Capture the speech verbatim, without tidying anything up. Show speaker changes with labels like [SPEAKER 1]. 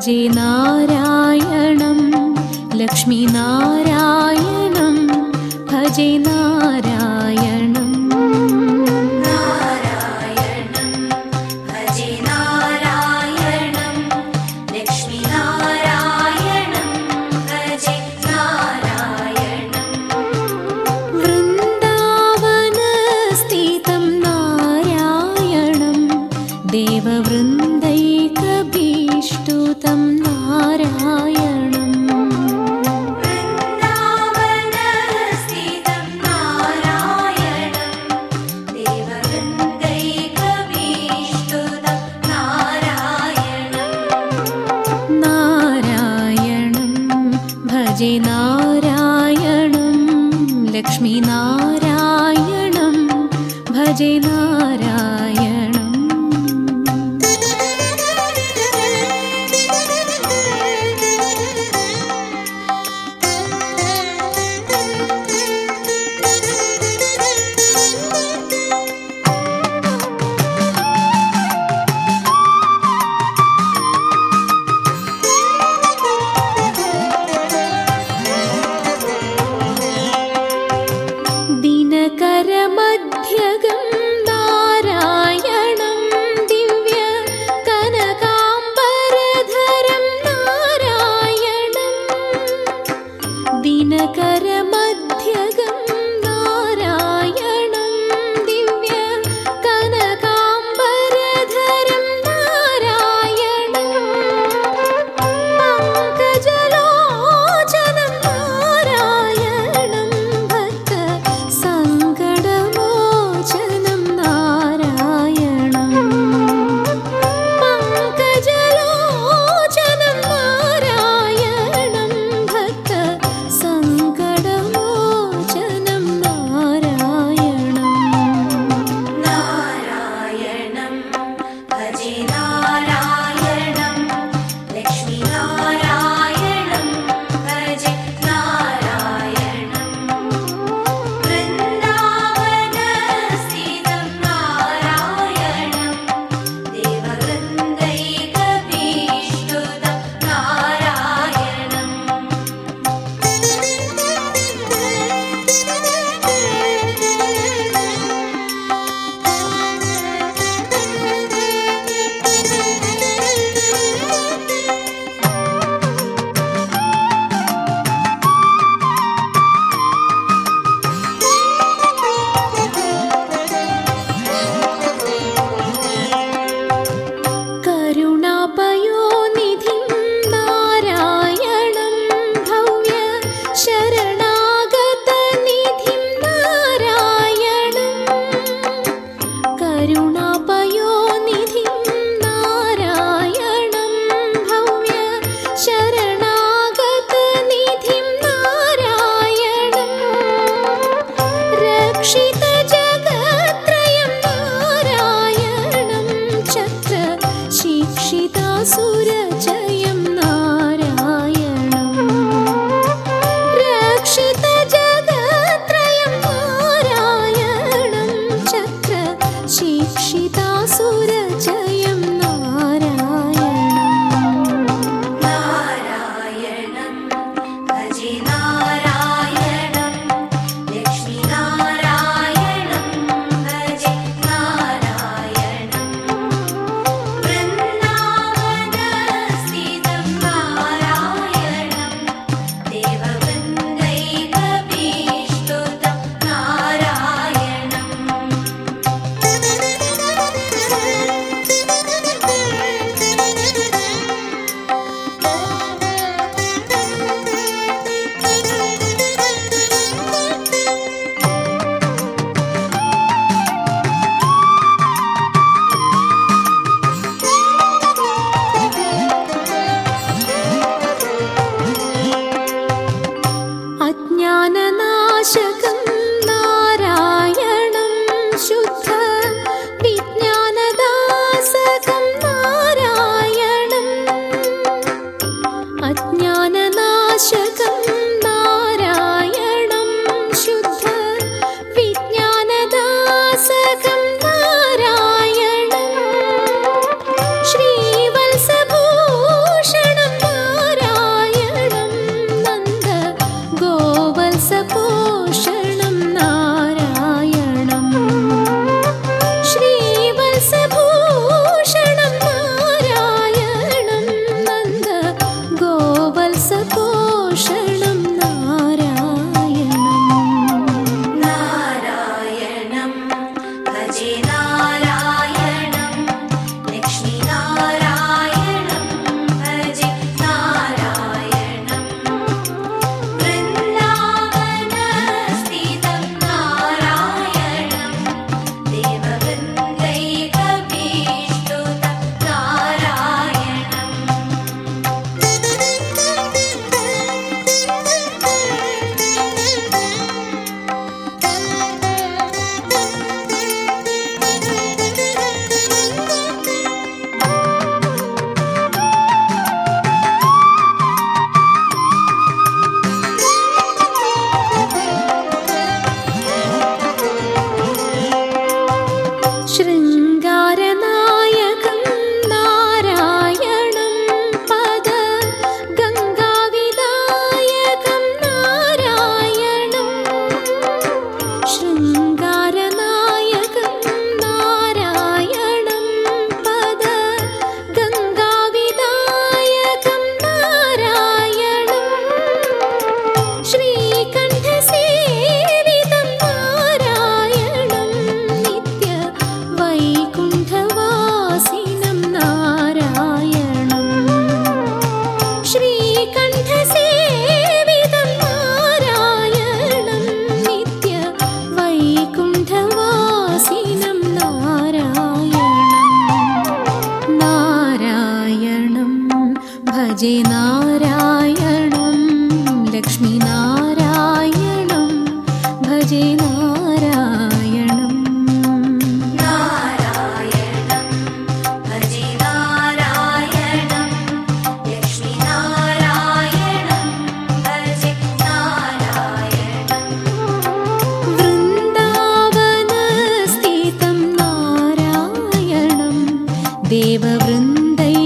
[SPEAKER 1] ഭജേ നാരായണം ലക്ഷ്മീനാരായണം ഭജേ നാരായണം
[SPEAKER 2] നാരായണം ഭജേ നാരായണം ലക്ഷ്മീനാരായണം ഭജേ നാരായണം
[SPEAKER 1] വൃന്ദാവനസ്ഥിതം നാരായണം ദേവവൃന്ദൈകഭീഷ്ടുതം നാരായണം
[SPEAKER 2] വൃന്ദാവനസ്ഥിതം നാരായണം ദേവവൃന്ദൈകഭീഷ്ടുതം നാരായണം
[SPEAKER 1] നാരായണം ഭജേ നാരായണം ലക്ഷ്മീനാരായണം ഭജേ നാരായണം ദിനകരമധ്യഗം നാരായണം ദിവ്യ കനകാംബരധരം നാരായണം ദിനകരമധ്യഗം നാരായണം ദിവ്യ കനകാംബരധരം നാരായണം പങ്കജലോചനം നാരായണം ഭക്ത സങ്കടമോചനം നാരായണം പങ്കജലോചനം നാരായണം ഭക്ത സങ്കടമോചനം നാരായണം
[SPEAKER 2] നാരായണം ഭജേ നാരായണം ലക്ഷ്മീനാരായണം ഭജേ നാരായണം വൃന്ദാവനസ്ഥിതം നാരായണം ദേവവൃന്ദൈകഭീഷ്ടുതം നാരായണം
[SPEAKER 1] കരുണാപയോനിധിം നാരായണം ഭവ്യ ശരണാഗതനിധിം നാരായണം കരുണാപയോനിധിം നാരായണം ഭവ്യ ശരണാഗതനിധിം നാരായണം രക്ഷിതജഗത്രയം നാരായണം ചക്ര ശിക്ഷിതാസുരജയം നാരായണം രക്ഷിതജഗത്രയം നാരായണം ചക്ര ശിക്ഷിതാസുരജയം നാരായണം
[SPEAKER 2] നാരായണം ഭജേ നാരായണം ലക്ഷ്മീനാരായണം ഭജേ നാരായണം വൃന്ദാവനസ്ഥിതം
[SPEAKER 1] ഭജേ നാരായണം ലക്ഷ്മീനാരായണം ഭജേ നാരായണം
[SPEAKER 2] നാരായണം ഭജേ നാരായണം ലക്ഷ്മീനാരായണം ഭജേ നാരായണം
[SPEAKER 1] വൃന്ദാവനസ്ഥിതം നാരായണം ദേവവൃന്ദൈ